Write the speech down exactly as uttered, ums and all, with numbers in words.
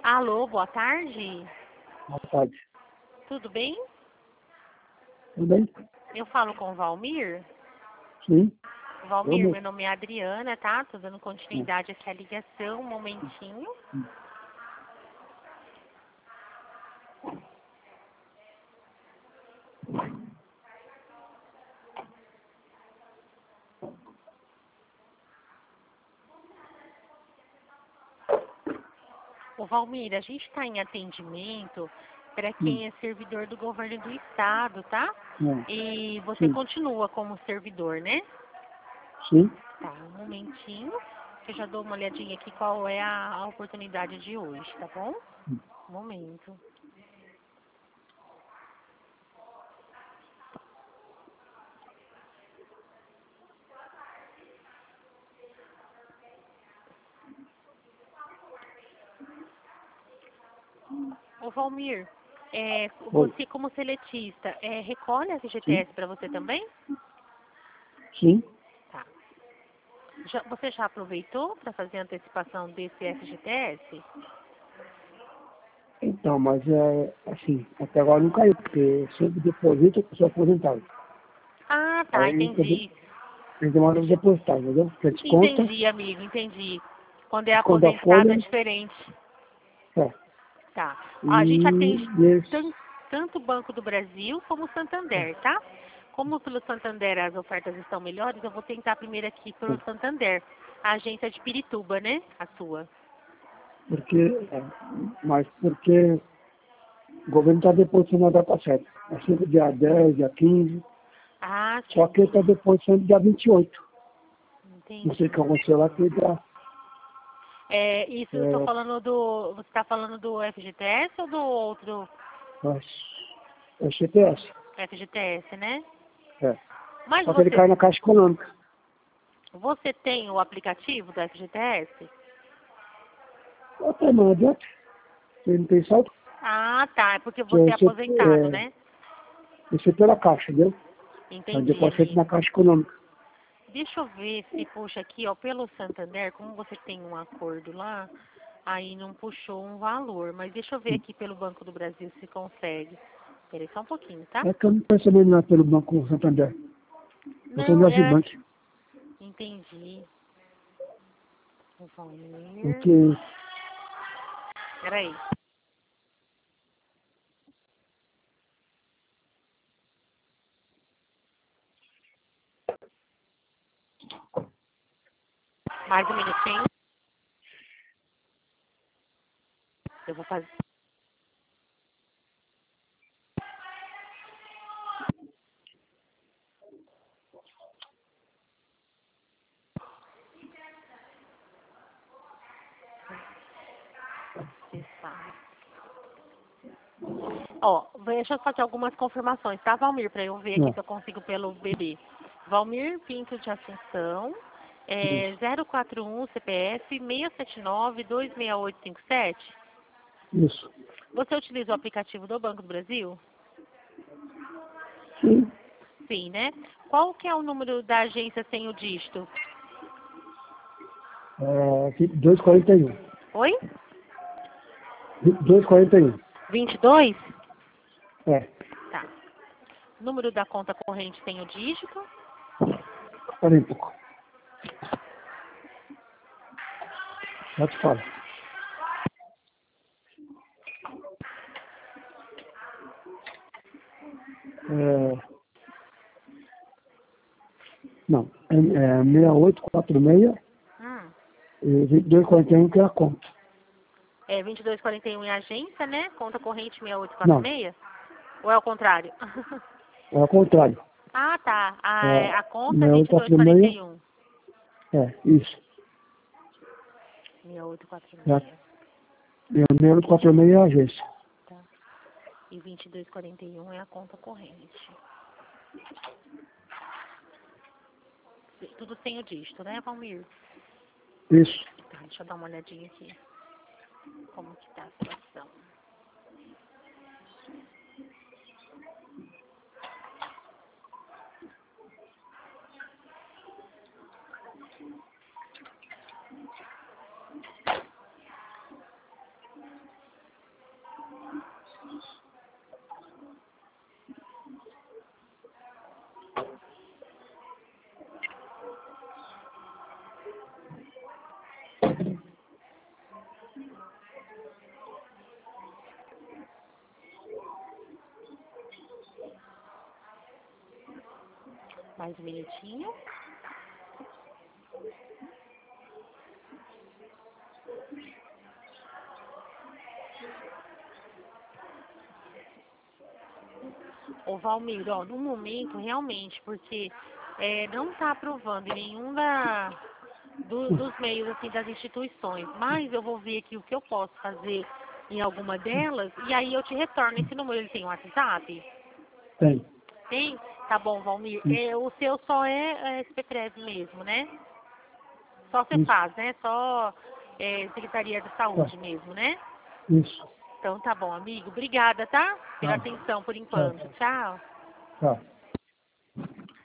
Alô, boa tarde. Boa tarde. Tudo bem? Tudo bem? Eu falo com o Valmir. Sim. Valmir, Tudo? meu nome é Adriana, tá? Tô dando continuidade aqui à ligação, um momentinho. Ô Valmir, a gente está em atendimento para quem é servidor do governo do estado, tá? Hum. E você Sim. continua como servidor, né? Sim. Tá, um momentinho, que eu já dou uma olhadinha aqui qual é a, a oportunidade de hoje, tá bom? Um momento. Ô Valmir, é, Oi. você como seletista, é, recolhe a F G T Sim. S para você também? Sim. Tá. Já, você já aproveitou para fazer a antecipação desse F G T S? Então, mas é assim, até agora não caiu, porque sempre deposito, eu sou aposentado. Ah, tá, Aí tem entendi. tem demora de Deixa- depositar, entendeu? Porque desconta, Entendi, amigo, entendi. Quando é desconta a aposentado é folha, diferente. é. Tá. Ó, a gente E, atende e esse, tan- tanto o Banco do Brasil como o Santander, tá? Como pelo Santander as ofertas estão melhores, eu vou tentar primeiro aqui pelo Santander. A agência de Pirituba, né? A sua. porque, é, mas porque o governo está depositando a data certa. É sempre dia dez, dia quinze, Ah, só sim. que ele está depositando dia vinte e oito. Não sei o Entendi. que aconteceu lá, que dia, É, isso eu tô é, falando do. Você tá falando do F G T S ou do outro é, é C P S. F G T S, né? É. Mas Só que ele você, cai na Caixa Econômica. você tem o aplicativo do F G T S? Até não adianta. Ele não tem saldo, Ah, tá. É porque que você é você, aposentado, é, né? você pela Caixa, entendeu? Aí Entendi, depois feito na amigo. Caixa Econômica. Deixa eu ver se puxa aqui, ó, pelo Santander, como você tem um acordo lá, aí não puxou um valor. Mas deixa eu ver aqui pelo Banco do Brasil se consegue. Peraí só um pouquinho, tá? É que eu não estou recebendo nada pelo Banco Santander. Eu estou Não, no é. Agibank. Entendi. Valmir. Porque, Peraí. Mais um minutinho. Eu vou fazer. Ó, deixa eu fazer algumas confirmações, tá, Valmir? Pra eu ver aqui não, se eu consigo pelo bebê. Valmir Pinto de Assunção, é, isso, zero quatro um C P F seis sete nove dois seis oito cinco sete. isso. Você utiliza o aplicativo do Banco do Brasil? Sim, Sim, né? Qual que é o número da agência sem o dígito? é, vinte e dois quarenta e um. Oi? vinte e dois quarenta e um. vinte e dois? É, Tá. Número da conta corrente sem o dígito? peraí um pouco. Já te falo. É, não, é, é seis oito quatro seis Hum. e vinte e dois quarenta e um que é a conta. É vinte e dois quarenta e um em agência, né? Conta corrente seis oito quatro Não, seis? Ou é o contrário? é ao contrário. Ah, tá. É, A, a conta é seis oito vinte e dois quatro quarenta seis, e um. é, isso. seis oito quatro É, seis. é seis oito quatro seis é a agência. Tá. E vinte e dois quarenta e um é a conta corrente. Tudo sem o dígito, né, Valmir? Isso. Tá, deixa eu dar uma olhadinha aqui. Como que tá a situação. Mais um minutinho. Ô Valmir, ó, no momento, realmente, porque é, não está aprovando em nenhum da, do- dos meios assim, das instituições, mas eu vou ver aqui o que eu posso fazer em alguma delas, e aí eu te retorno. Esse número, ele tem um WhatsApp? Tem. Tem? Tá bom, Valmir. Isso. É, o seu só é, é S P C R E V mesmo, né? Só você Isso. faz, né? Só é, Secretaria de Saúde Tá. mesmo, né? Isso. Então tá bom, amigo. Obrigada, tá? Pela Tá. atenção por Tchau, enquanto. tchau. Tchau. Tchau.